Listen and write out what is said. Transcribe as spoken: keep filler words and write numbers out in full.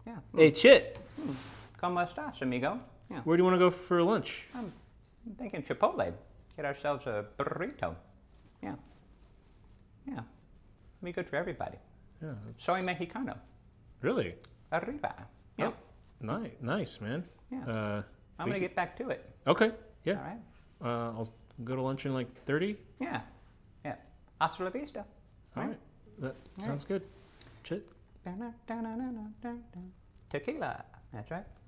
Yeah. Hey, Chit, Como estás, amigo? Yeah. where do you want to go for lunch? I'm thinking Chipotle. Get ourselves a burrito. Yeah. Yeah. Be good for everybody. Yeah, that's- Soy Mexicano. Really? Arriba. Yeah. Oh, nice, nice, man. Yeah. Uh, I'm we going to could- get back to it. Okay, yeah. All right. Uh, I'll go to lunch in like thirty. Yeah. Yeah. Hasta la vista. All right. That sounds good. Chit. Tequila. That's right.